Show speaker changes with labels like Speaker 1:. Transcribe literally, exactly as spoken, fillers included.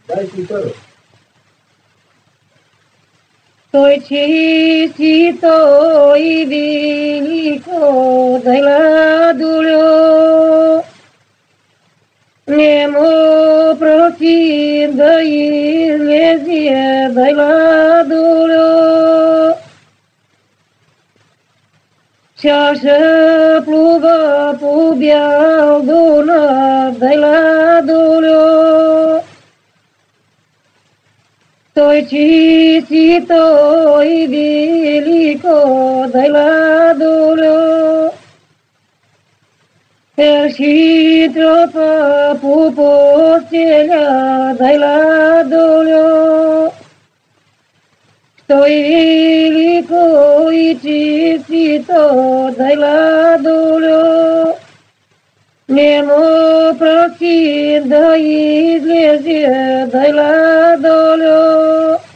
Speaker 1: Дайте второй.
Speaker 2: Той чистito и велико дайладулю, нему просим да излезе дайладулю. Чаша плува по бял Дунав дайладулю. Той чистито и велико дайладулю, ерши тропа по постеля дайладулю. Той велико и чистито дайладулю, нему просим да излезе дайладулю.